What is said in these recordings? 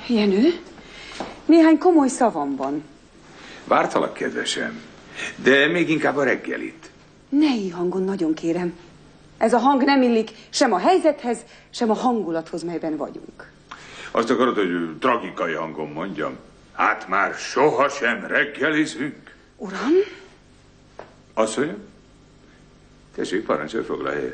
Jenő, néhány komoly szavam van. Vártalak, kedvesem, de még inkább a reggelit. Ne hangon, nagyon kérem. Ez a hang nem illik sem a helyzethez, sem a hangulathoz, melyben vagyunk. Azt akarod, hogy tragikai hangon mondjam? Hát már sohasem reggelizünk. Uram? Asszonyom? Tessék, parancsolj, foglalj helyet.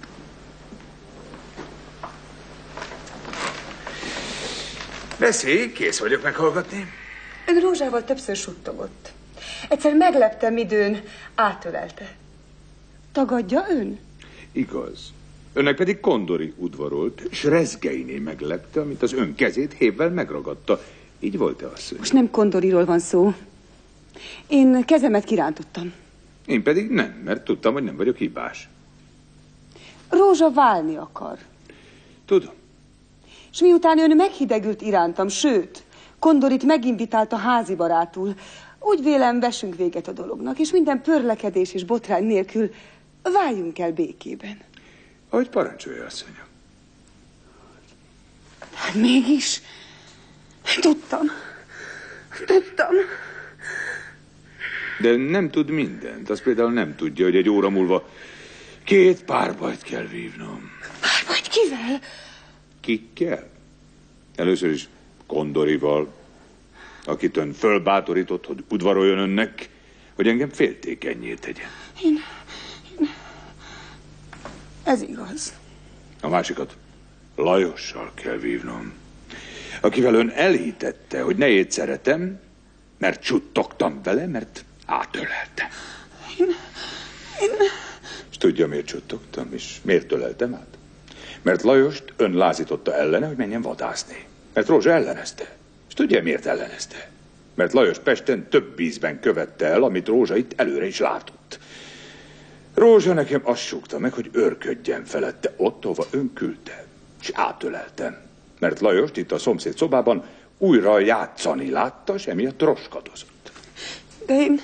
Beszélj, kész vagyok meghallgatni. Ön Rózsával többször suttogott. Egyszer megleptem, midőn átölelte. Tagadja ön? Igaz. Önnek pedig Kondori udvarolt, s Rezgeiné meglepte, amint az ön kezét hévvel megragadta. Így volt-e, asszony? Most nem Kondoriról van szó. Én kezemet kirántottam. Én pedig nem, mert tudtam, hogy nem vagyok hibás. Rózsa válni akar. Tudom. És miután ön meghidegült irántam, sőt, Kondorit meginvitálta házi barátul, úgy vélem, vessünk véget a dolognak, és minden pörlekedés és botrány nélkül váljunk el békében. Ahogy parancsolja, asszonyom. Hát mégis, tudtam. De nem tud mindent. Az például nem tudja, hogy egy óra múlva 2 párbajt kell vívnom. Párbajt kivel? Kikkel? Először is Kondorival, akit ön fölbátorított, hogy udvaroljon önnek, hogy engem féltékennyé tegyen. Én... Ez igaz. A másikat Lajossal kell vívnom, akivel ön elhitette, hogy nejét szeretem, mert csuttogtam vele, mert átöleltem. Én... És tudja, miért csuttogtam, és miért öleltem át? Mert Lajost ön lázította ellene, hogy menjen vadászni. Mert Rózsa ellenezte. És tudja, miért ellenezte? Mert Lajos Pesten több ízben követte el, amit Rózsa itt előre is látott. Rózsa nekem azt súgta meg, hogy őrködjen felette ott, ahova ön küldte. És átöleltem. Mert Lajost itt a szomszéd szobában újra játszani látta, és emiatt roskadozott. De én...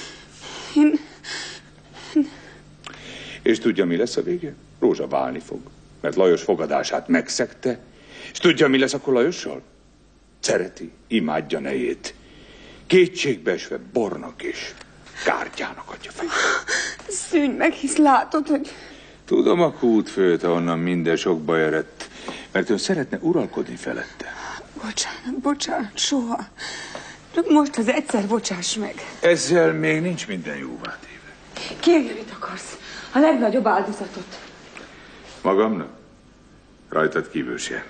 És tudja, mi lesz a vége? Rózsa válni fog. Mert Lajos fogadását megszegte. És tudja, mi lesz akkor Lajossal? Szereti, imádja nejét. Kétségbeesve bornak és kártyának adja fel. Szűnj meg, hisz látod, hogy... Tudom a kútfőt, ahonnan minden sok baj eredt, mert ön szeretne uralkodni felette. Bocsánat, soha. Csak most az egyszer bocsáss meg. Ezzel még nincs minden jóvá téve. Kérj, mit akarsz? A legnagyobb áldozatot. Magamnak? Rajtad kívül semmit.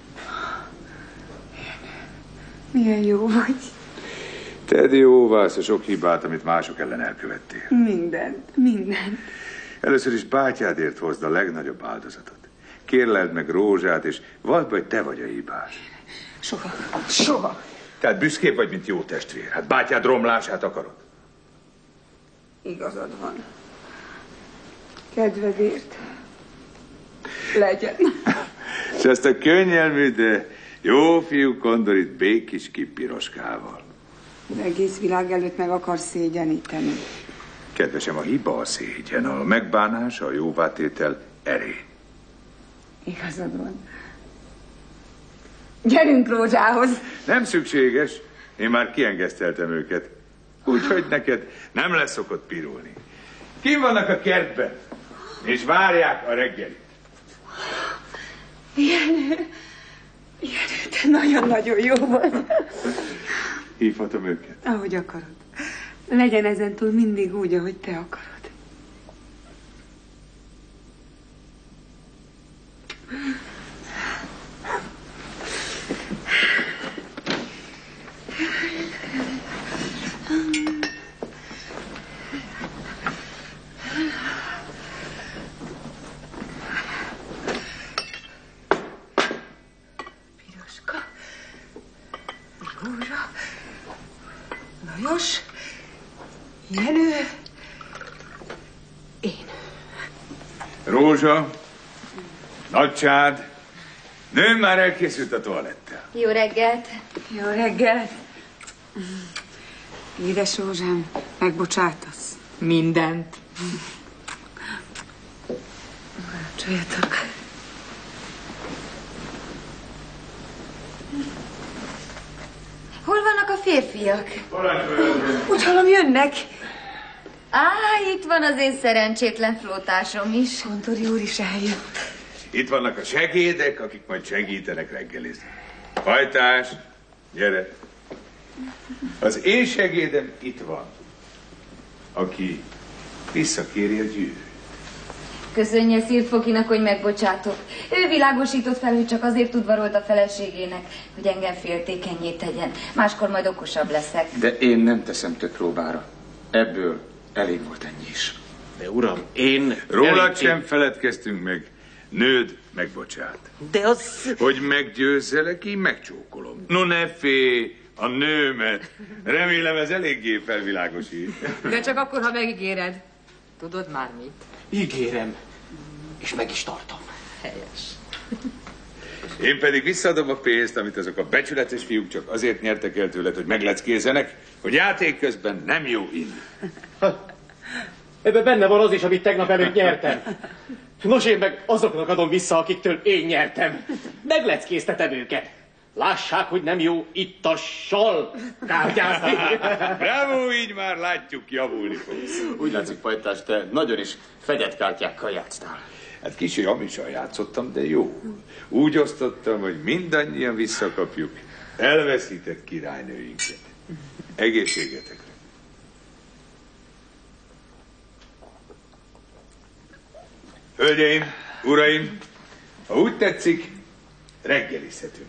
Milyen jó vagy. Tedd jóvá azt a sok hibát, amit mások ellen elkövettél. Mindent. Először is bátyádért hozd a legnagyobb áldozatot. Kérleld meg Rózsát, és vald be, hogy te vagy a hibás. Soha. Tehát büszkébb vagy, mint jó testvér. Hát bátyád romlását akarod. Igazad van. Kedvedért. Legyen. És ezt a könnyelmű, de jó fiú Kondorit békés kipiroskával. Egész világ előtt meg akar szégyeníteni. Kedvesem, a hiba a szégyen, a megbánás, a jóvátétel erény. Igazad van. Gyerünk Rózsához. Nem szükséges. Én már kiengeszteltem őket. Úgyhogy neked nem lesz szokott pirulni. Kim vannak a kertben, és várják a reggelit. Jenő, te nagyon-nagyon jó vagy. Hívhatom őket? Ahogy akarod. Legyen ezentúl mindig úgy, ahogy te akarod. Piroska, Rózsa, Lajos, Jenő, én. Rózsa, Nagycsád, nőm már elkészült a toalettel. Jó reggelt! Jó reggelt! Édes Rózsám, megbocsátasz? Mindent. Parancsoljatok. férfiak. Úgy hallom, jönnek. Itt van az én szerencsétlen flótásom is. Kondori úr is eljött. Itt vannak a segédek, akik majd segítenek reggelizni. Hajtás, gyere. Az én segédem itt van, aki visszakéri a gyűrűt. Köszönje Szirtfokinak, hogy megbocsátott. Ő világosított fel, hogy csak azért udvarolt a feleségének, hogy engem féltékennyé tegyen. Máskor majd okosabb leszek. De én nem teszem több próbára. Ebből elég volt ennyi is. De uram, én... Rólad sem feledkeztünk meg. Nőd megbocsát. De az... Hogy meggyőzzelek, én megcsókolom. No ne félj, a nőmet. Remélem ez eléggé felvilágosít. De csak akkor, ha megígéred. Tudod már mit? Ígérem. És meg is tartom. Helyes. Én pedig visszaadom a pénzt, amit azok a becsületes fiúk csak azért nyertek el tőled, hogy megleckézzenek, hogy játék közben nem jó inni. Ebben benne van az is, amit tegnap előtt nyertem. Nos, én meg azoknak adom vissza, akiktől én nyertem. Megleckéztetem őket. Lássák, hogy nem jó ittassal kártyázni. Bravo, így már látjuk, javulni fogsz. Úgy látszik, pajtás, te nagyon is fedett kártyákkal játsztál. Hát kicsi amissal játszottam, de jó. Úgy osztottam, hogy mindannyian visszakapjuk elveszített királynőinket. Egészségetekre. Hölgyeim, uraim, ha úgy tetszik, reggelizhetünk.